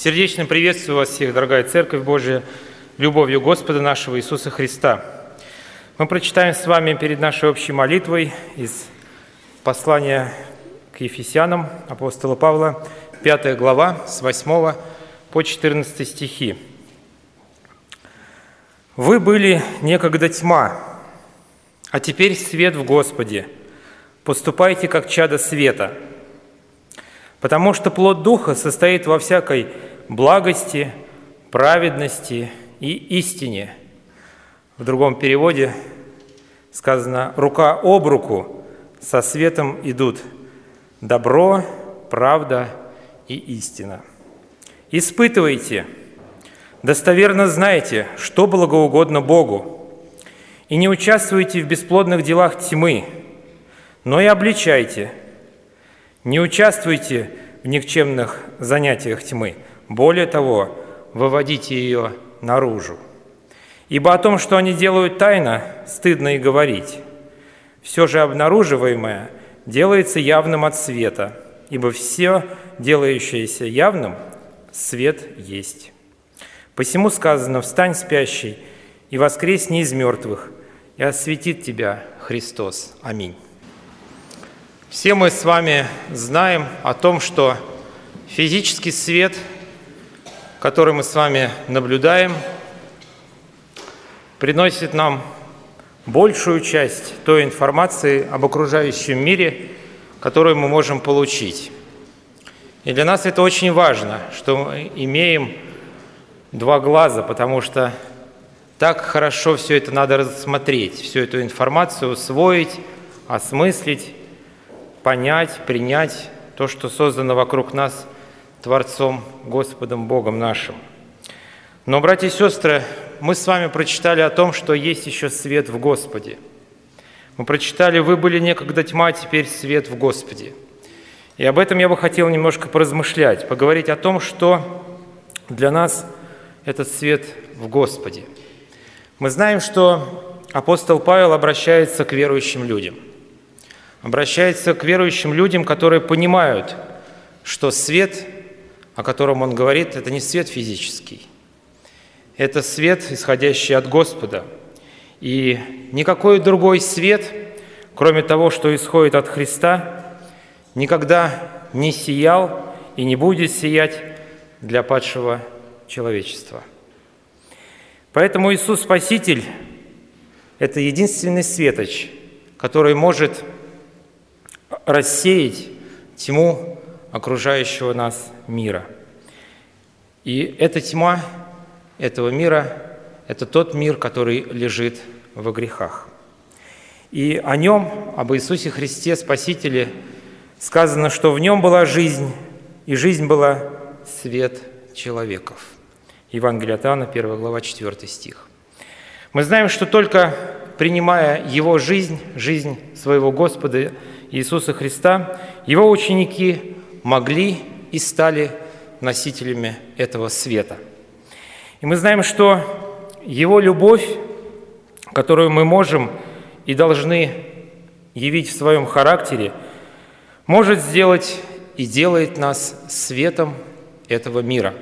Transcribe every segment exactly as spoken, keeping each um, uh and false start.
Сердечно приветствую вас всех, дорогая Церковь Божия, любовью Господа нашего Иисуса Христа. Мы прочитаем с вами перед нашей общей молитвой из послания к Ефесянам апостола Павла, пятая глава, с восьмого по четырнадцатый стихи. «Вы были некогда тьма, а теперь свет в Господе. Поступайте, как чадо света. Потому что плод Духа состоит во всякой благости, праведности и истине». В другом переводе сказано: «Рука об руку со светом идут добро, правда и истина. Испытывайте, достоверно знайте, что благоугодно Богу, и не участвуйте в бесплодных делах тьмы, но и обличайте. Не участвуйте в никчемных занятиях тьмы, более того, выводите ее наружу. Ибо о том, что они делают тайно, стыдно и говорить. Все же обнаруживаемое делается явным от света, ибо все, делающееся явным, свет есть. Посему сказано: встань, спящий, и воскресни из мертвых, и осветит тебя Христос. Аминь». Все мы с вами знаем о том, что физический свет, который мы с вами наблюдаем, приносит нам большую часть той информации об окружающем мире, которую мы можем получить. И для нас это очень важно, что мы имеем два глаза, потому что так хорошо все это надо рассмотреть, всю эту информацию усвоить, осмыслить, понять, принять то, что создано вокруг нас Творцом, Господом, Богом нашим. Но, братья и сестры, мы с вами прочитали о том, что есть еще свет в Господе. Мы прочитали: «Вы были некогда тьма, а теперь свет в Господе». И об этом я бы хотел немножко поразмышлять, поговорить о том, что для нас этот свет в Господе. Мы знаем, что апостол Павел обращается к верующим людям. Обращается к верующим людям, которые понимают, что свет, о котором он говорит, это не свет физический. Это свет, исходящий от Господа. И никакой другой свет, кроме того, что исходит от Христа, никогда не сиял и не будет сиять для падшего человечества. Поэтому Иисус Спаситель – это единственный светоч, который может рассеять тьму окружающего нас мира. И эта тьма этого мира – это тот мир, который лежит во грехах. И о нем, об Иисусе Христе, Спасителе, сказано, что в нем была жизнь, и жизнь была свет человеков. Евангелие от Иоанна, первая глава, четвёртый стих. Мы знаем, что только принимая Его жизнь, жизнь своего Господа Иисуса Христа, Его ученики могли и стали носителями этого света. И мы знаем, что Его любовь, которую мы можем и должны явить в своем характере, может сделать и делает нас светом этого мира.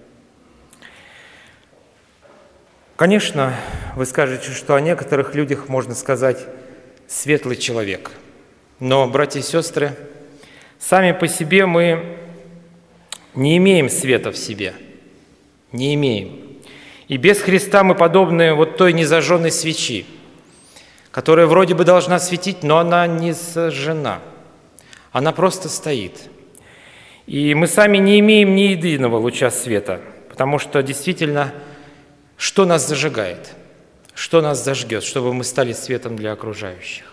Конечно, вы скажете, что о некоторых людях можно сказать «светлый человек». Но, братья и сестры, сами по себе мы не имеем света в себе, не имеем. И без Христа мы подобны вот той незажженной свечи, которая вроде бы должна светить, но она не зажжена, она просто стоит. И мы сами не имеем ни единого луча света, потому что действительно, что нас зажигает, что нас зажгет, чтобы мы стали светом для окружающих?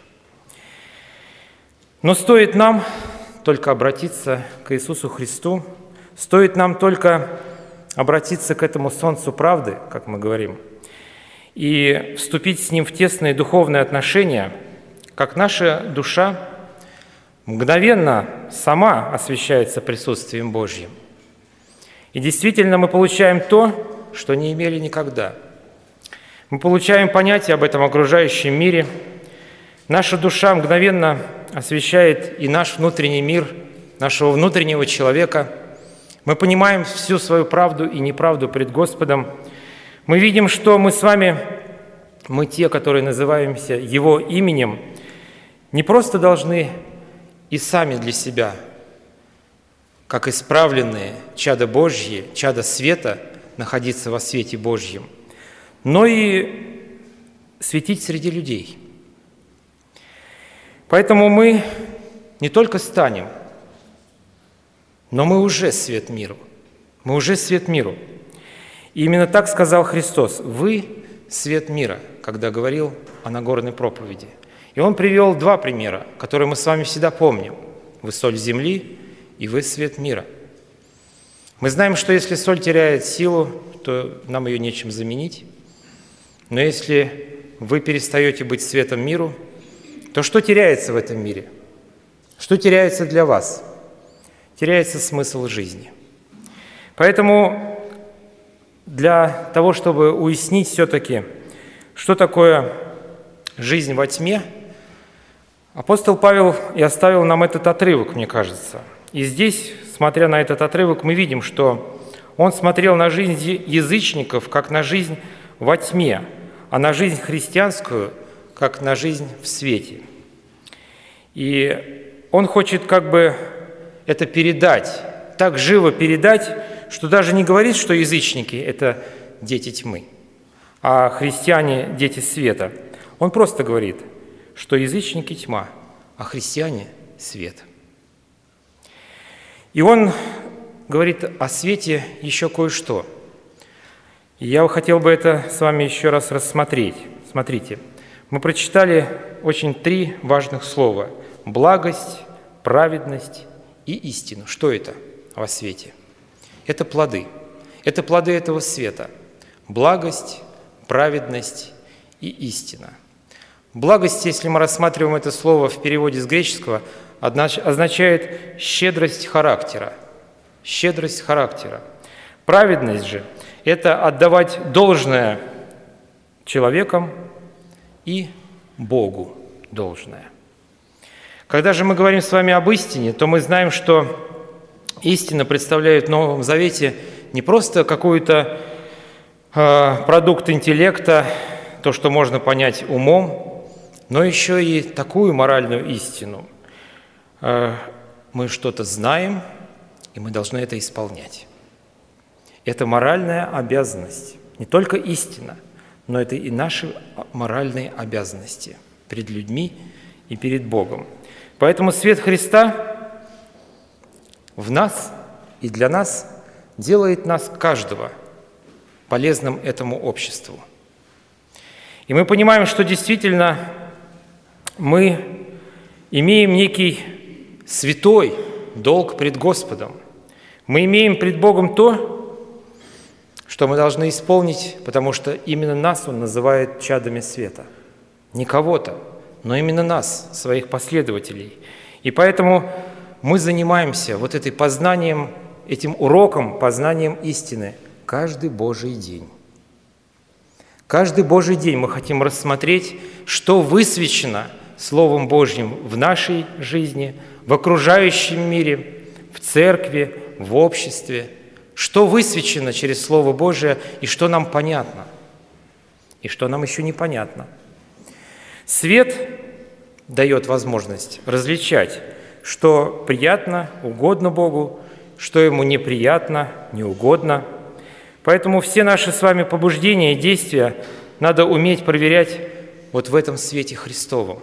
Но стоит нам только обратиться к Иисусу Христу, стоит нам только обратиться к этому солнцу правды, как мы говорим, и вступить с Ним в тесные духовные отношения, как наша душа мгновенно сама освещается присутствием Божьим. И действительно мы получаем то, что не имели никогда. Мы получаем понятие об этом окружающем мире. Наша душа мгновенно освещает и наш внутренний мир, нашего внутреннего человека, Мы понимаем всю свою правду и неправду пред Господом. Мы видим, что мы с вами, мы те, которые называемся Его именем, не просто должны и сами для себя, как исправленные чада Божьи, чада света, находиться во свете Божьем, но и светить среди людей. Поэтому мы не только станем, но мы уже свет миру. Мы уже свет миру. И именно так сказал Христос: «Вы – свет мира», когда говорил о Нагорной проповеди. И Он привел два примера, которые мы с вами всегда помним. Вы – соль земли, и вы – свет мира. Мы знаем, что если соль теряет силу, то нам ее нечем заменить. Но если вы перестаете быть светом миру, то что теряется в этом мире? Что теряется для вас? Теряется смысл жизни. Поэтому для того, чтобы уяснить все-таки, что такое жизнь во тьме, апостол Павел и оставил нам этот отрывок, мне кажется. И здесь, смотря на этот отрывок, мы видим, что он смотрел на жизнь язычников как на жизнь во тьме, а на жизнь христианскую как на жизнь в свете. И он хочет как бы это передать, так живо передать, что даже не говорит, что язычники – это дети тьмы, а христиане – дети света. Он просто говорит, что язычники – тьма, а христиане – свет. И он говорит о свете еще кое-что. И я хотел бы это с вами еще раз рассмотреть. Смотрите, мы прочитали очень три важных слова – благость, праведность и истину. Что это во свете? Это плоды. Это плоды этого света. Благость, праведность и истина. Благость, если мы рассматриваем это слово в переводе с греческого, означает щедрость характера. Щедрость характера. Праведность же – это отдавать должное человекам и Богу должное. Когда же мы говорим с вами об истине, то мы знаем, что истина представляет в Новом Завете не просто какой-то э, продукт интеллекта, то, что можно понять умом, но еще и такую моральную истину. Э, мы что-то знаем, и мы должны это исполнять. Это моральная обязанность, не только истина, но это и наши моральные обязанности перед людьми и перед Богом. Поэтому свет Христа в нас и для нас делает нас каждого полезным этому обществу. И мы понимаем, что действительно мы имеем некий святой долг пред Господом. Мы имеем пред Богом то, что мы должны исполнить, потому что именно нас Он называет чадами света. Не кого-то, но именно нас, своих последователей. И поэтому мы занимаемся вот этим познанием, этим уроком, познанием истины каждый Божий день. Каждый Божий день мы хотим рассмотреть, что высвечено Словом Божьим в нашей жизни, в окружающем мире, в церкви, в обществе, что высвечено через Слово Божие и что нам понятно, и что нам еще непонятно. Свет дает возможность различать, что приятно, угодно Богу, что Ему неприятно, неугодно. Поэтому все наши с вами побуждения и действия надо уметь проверять вот в этом свете Христовом.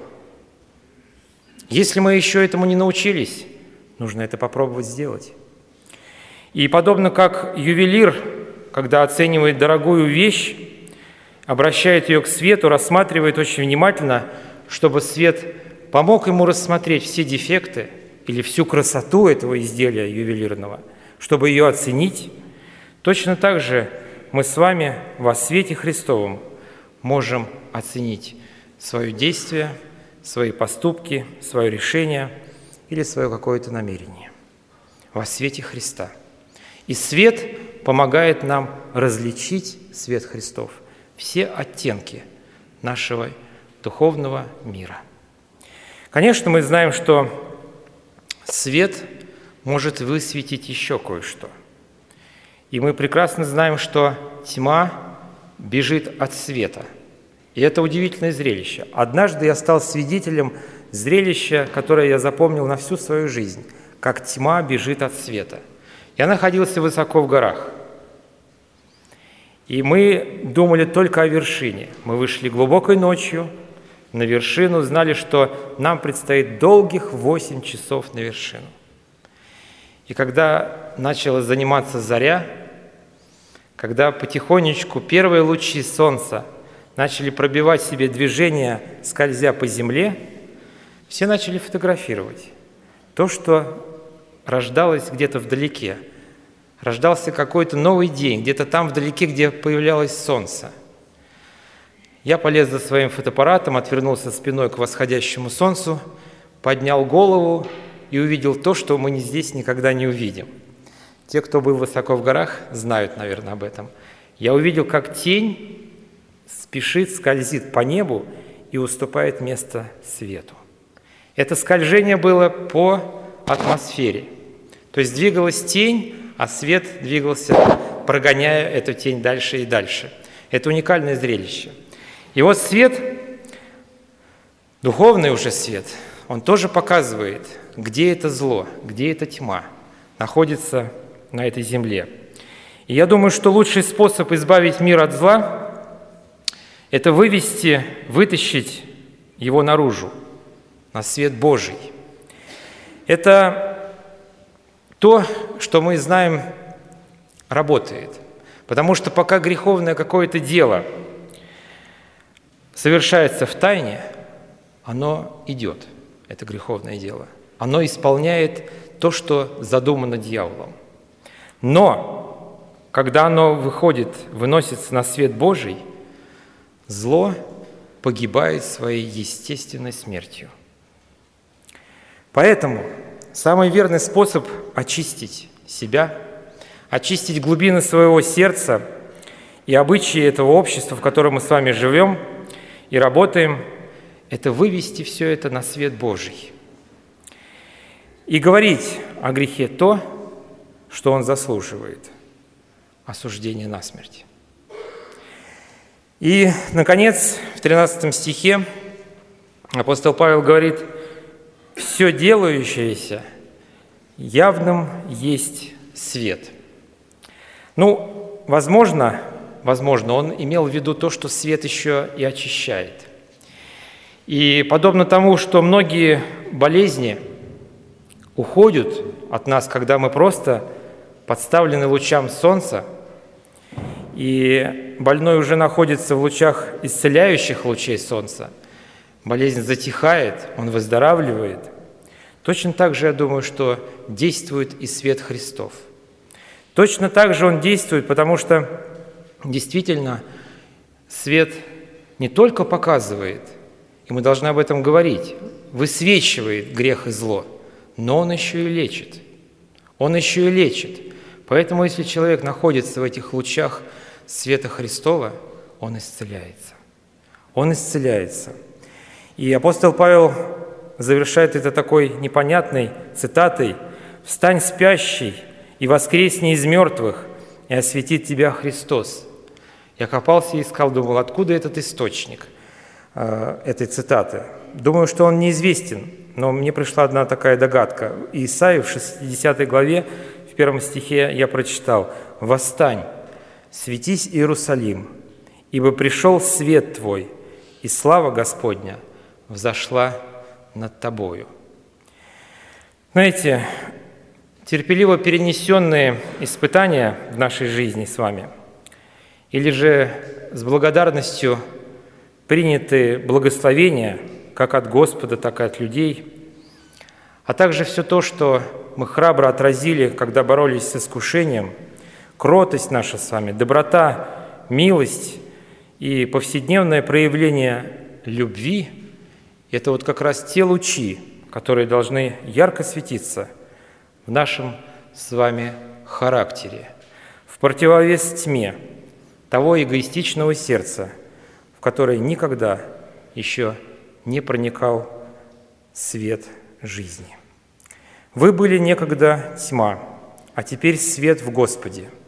Если мы еще этому не научились, нужно это попробовать сделать. И подобно как ювелир, когда оценивает дорогую вещь, обращает ее к свету, рассматривает очень внимательно, чтобы свет помог ему рассмотреть все дефекты или всю красоту этого изделия ювелирного, чтобы ее оценить. Точно так же мы с вами во свете Христовом можем оценить свое действие, свои поступки, свое решение или свое какое-то намерение во свете Христа. И свет помогает нам различить, свет Христов, все оттенки нашего духовного мира. Конечно, мы знаем, что свет может высветить еще кое-что. И мы прекрасно знаем, что тьма бежит от света. И это удивительное зрелище. Однажды я стал свидетелем зрелища, которое я запомнил на всю свою жизнь, как тьма бежит от света. Я находился высоко в горах, и мы думали только о вершине. Мы вышли глубокой ночью на вершину, знали, что нам предстоит долгих восемь часов на вершину. И когда начала заниматься заря, когда потихонечку первые лучи солнца начали пробивать себе движение, скользя по земле, все начали фотографировать то, что рождалось где-то вдалеке. Рождался какой-то новый день, где-то там вдалеке, где появлялось солнце. Я полез за своим фотоаппаратом, отвернулся спиной к восходящему солнцу, поднял голову и увидел то, что мы здесь никогда не увидим. Те, кто был высоко в горах, знают, наверное, об этом. Я увидел, как тень спешит, скользит по небу и уступает место свету. Это скольжение было по атмосфере. То есть двигалась тень, а свет двигался, прогоняя эту тень дальше и дальше. Это уникальное зрелище. И вот свет, духовный уже свет, он тоже показывает, где это зло, где эта тьма находится на этой земле. И я думаю, что лучший способ избавить мир от зла – это вывести, вытащить его наружу, на свет Божий. Это то, что мы знаем, работает. Потому что пока греховное какое-то дело совершается в тайне, оно идет, это греховное дело. Оно исполняет то, что задумано дьяволом. Но когда оно выходит, выносится на свет Божий, зло погибает своей естественной смертью. Поэтому самый верный способ очистить себя, очистить глубины своего сердца и обычаи этого общества, в котором мы с вами живем и работаем, это вывести все это на свет Божий и говорить о грехе то, что он заслуживает – осуждение насмерть. И, наконец, в тринадцатом стихе апостол Павел говорит: «Все делающееся явным есть свет». Ну, возможно, возможно, он имел в виду то, что свет еще и очищает. И подобно тому, что многие болезни уходят от нас, когда мы просто подставлены лучам солнца, и больной уже находится в лучах исцеляющих лучей солнца, болезнь затихает, он выздоравливает. Точно так же, я думаю, что действует и свет Христов. Точно так же он действует, потому что действительно свет не только показывает, и мы должны об этом говорить, высвечивает грех и зло, но он еще и лечит. Он еще и лечит. Поэтому, если человек находится в этих лучах света Христова, он исцеляется. Он исцеляется. И апостол Павел завершает это такой непонятной цитатой: «Встань, спящий, и воскресни из мертвых, и осветит тебя Христос». Я копался и искал, думал, откуда этот источник э, этой цитаты. Думаю, что он неизвестен, но мне пришла одна такая догадка. Исаии в шестидесятой главе, в первом стихе я прочитал: «Восстань, светись, Иерусалим, ибо пришел свет твой, и слава Господня взошла над тобою». Знаете, терпеливо перенесенные испытания в нашей жизни с вами, или же с благодарностью принятые благословения как от Господа, так и от людей, а также все то, что мы храбро отразили, когда боролись с искушением, кротость наша с вами, доброта, милость и повседневное проявление любви – это вот как раз те лучи, которые должны ярко светиться в нашем с вами характере, в противовес тьме того эгоистичного сердца, в которое никогда еще не проникал свет жизни. Вы были некогда тьма, а теперь свет в Господе.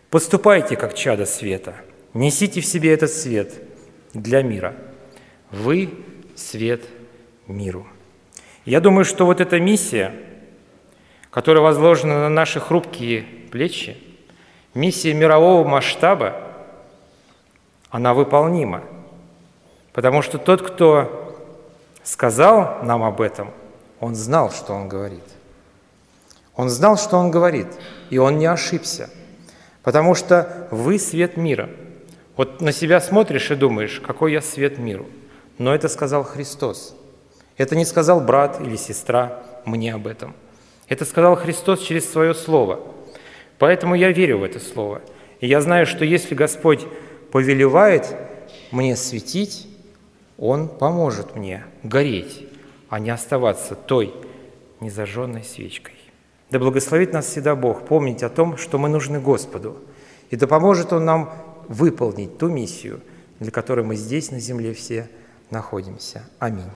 Поступайте, как чадо света, несите в себе этот свет для мира. Вы – свет миру. Я думаю, что вот эта миссия, которая возложена на наши хрупкие плечи, миссия мирового масштаба, она выполнима. Потому что тот, кто сказал нам об этом, он знал, что он говорит. Он знал, что он говорит, и он не ошибся. Потому что вы свет мира. Вот на себя смотришь и думаешь, какой я свет миру. Но это сказал Христос. Это не сказал брат или сестра мне об этом. Это сказал Христос через свое Слово. Поэтому я верю в это Слово. И я знаю, что если Господь повелевает мне светить, Он поможет мне гореть, а не оставаться той незажженной свечкой. Да благословит нас всегда Бог помнить о том, что мы нужны Господу, и да поможет Он нам выполнить ту миссию, для которой мы здесь, на земле, все находимся. Аминь.